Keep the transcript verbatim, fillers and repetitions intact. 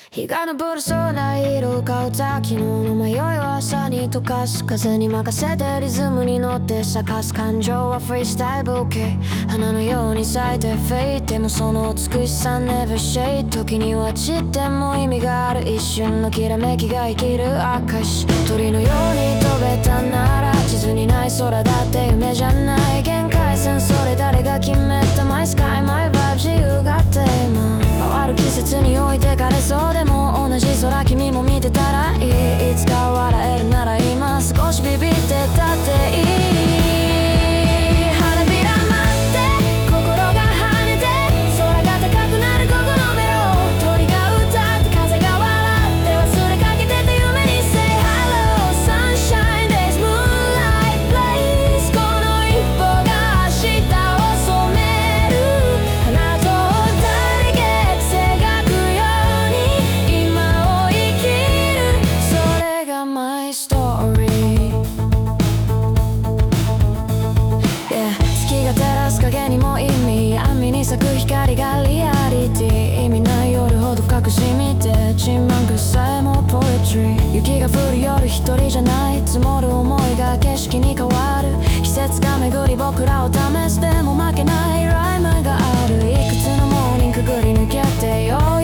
日が昇る空色がうた昨日の迷いを朝に溶かす風に任せてリズムに乗って咲かす感情はフリースタイル OK 花のように咲いてフェイでもその美しさ Never shade 時には散っても意味がある一瞬のきらめきが生きる証鳥のように飛べたなら地図にない空だって夢じゃない限界線それ誰が決めた My sky my vibe 自由がテーマ変わる季節に置いてかれそうでも同じ空君も見てたらいいいつか笑えるなら今少しビビってたっていい花びら待って心が跳ねて空が高くなる午後のメロ鳥が歌って風が笑って忘れかけてた夢に Say hello sunshine days moonlight place この一歩が明日を染める花と誰け描くように今を生きるそれが My story Yeah 月が照らす影にも意味網に咲く光がリアリティ意味ない夜ほど深く染みて沈黙さえもポエトリー雪が降る夜一人じゃない積もる想いが景色に変わる季節が巡り僕らを試すでも負けないライムがあるいくつのモーニングくぐり抜けて夜